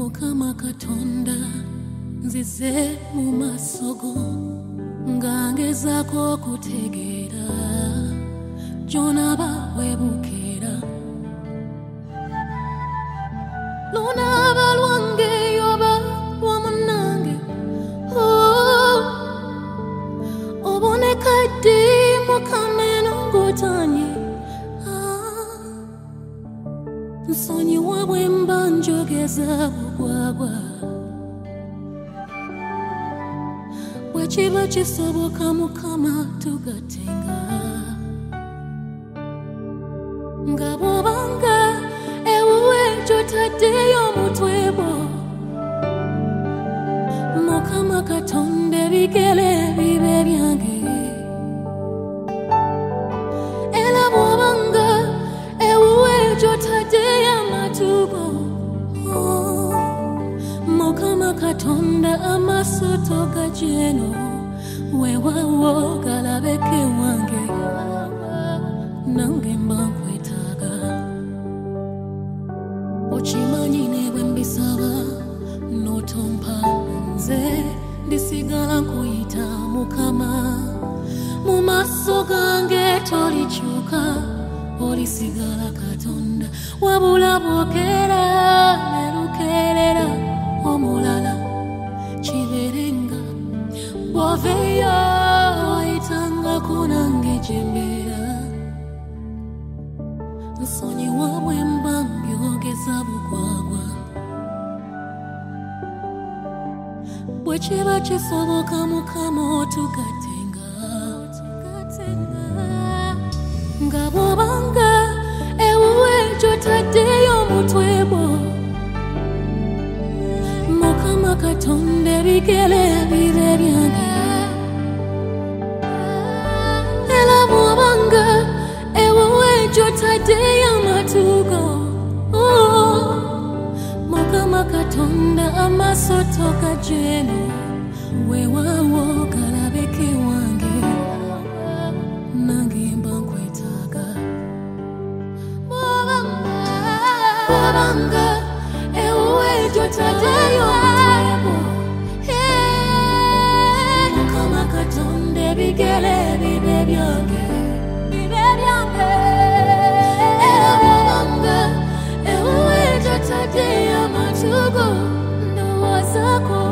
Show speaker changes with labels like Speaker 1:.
Speaker 1: Mukama Katonda nzize mu masogo ngangezako okutegeera gy'onaba webukera lunaba lwange yoba lwamunange oboneka ddi Mukama eno ng'otanye nsonyiwa bwe mba njogeza bugwagwa bwe kiba kisoboka Mukama tugatenga nga bw'obanga ewuwe gy'otaddeyo omutwe gwo Mukama Katonda ebigere bibe byange era bw'obanga ewuwe gy'otaddeyo amatu go Mukama Katonda amaaso togagyeno weewaawo galabeke wange nange mba nkwetaaga okimanyi ne bwe mbisaba n'otompa nze ndisigala nkuyita Mukama mu maaso gange tolikyuka olisigala Katonda wabula bwogera ne lukeerera omulala kibeerenga bw'oveeyo oyitangako nange gye mbeera nsonyiwa bwe mba mbyogeza bugwagwa bwe kiba kisoboka Mukama otugatenga nga bw'obanga ewuwe gy'otaddeyo omutwe gwo Mukama Katonda ebigere bibe byange era bw'obanga ewuwe gy'otaddeyo amatu go Mukama Katonda amaaso togagyeno weewaawo galabeke wange nange mba nkwetaaga bw'obanga ewuwe gy'otaddeyo omutwe Mukama Katonda ebigere bibe byange era bw'obanga ewuwe gy'otaddeyo amatu go ndowoozaako